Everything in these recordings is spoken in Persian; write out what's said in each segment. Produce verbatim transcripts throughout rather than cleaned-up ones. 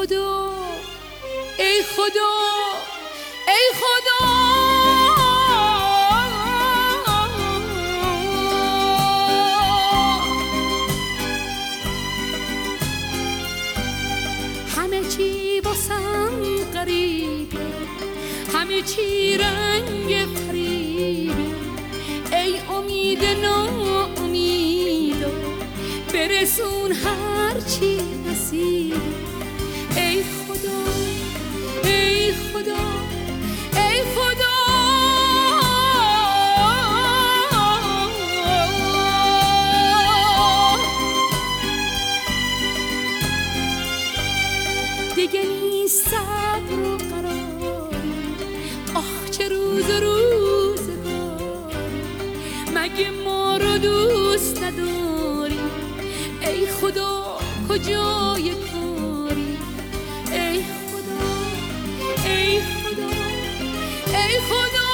خدا ای خدا ای خدا همه چی واسم غریبه، همه چی رنگ فریبه. ای امید ناامیدا برسون هر چی نصیبه. ای خدا ای خدا ای خدا دیگه نیست صبر و قراری، آخ چه روز و روزگاری. مگه ما رو دوست نداری؟ ای خدا کجای کاری؟ ای خدا ای خدا ای خدا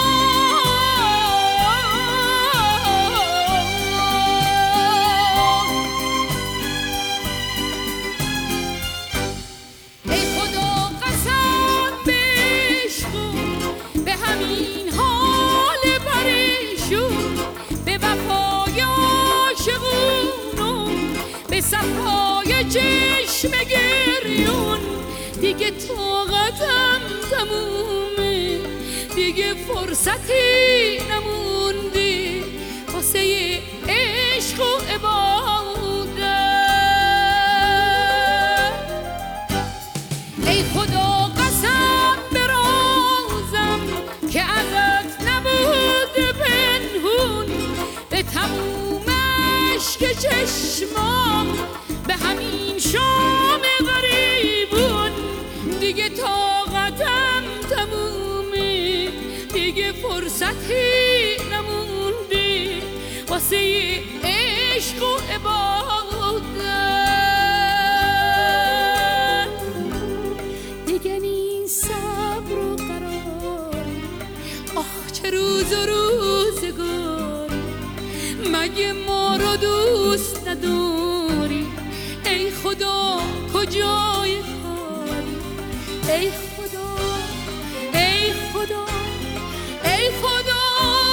ای خدا قسم بشکن به همین حال پریشون، به وفای عاشقونم، به صفای چشم گریون. دیگه طاقتم تمومه، دیگه فرصتی نمونده واسه عشق و عبادت. ای خدا قسم برازم که ازت نبود پنهون، به تموم عشق چشمام، به همین شام غریبون. دیگه طاقتم تمومه، دیگه فرصتی نمونده واسه عشق و عبادت. دیگه نیست صبر و قراری، آخ چه روز و روزگاری. مگه ما رو دوست نداری؟ ای خدا کجای کاری؟ ای خدا ای خدا ای خدا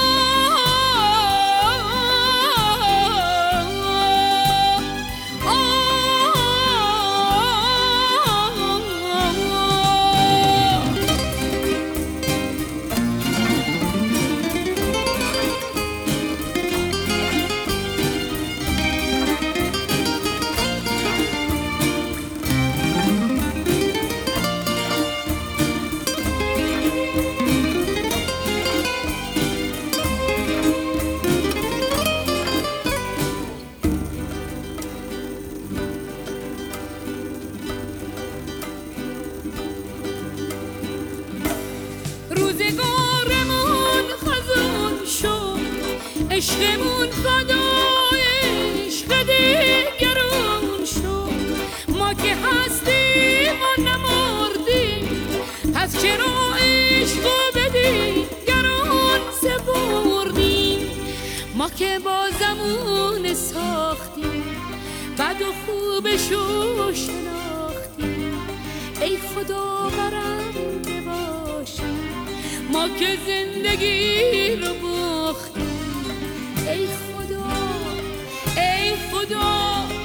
روزگارمون خزون شد، عشقمون فدای عشق دیگرون شد. ما که هستیم و نمردیم، پس چرا عشق به دیگرون سپردیم؟ ما که بازمون ساختیم، بد و خوبشو شناختیم. ای خدا برنده باشیم، ما که زندگی رو باختیم. ای خدا ای خدا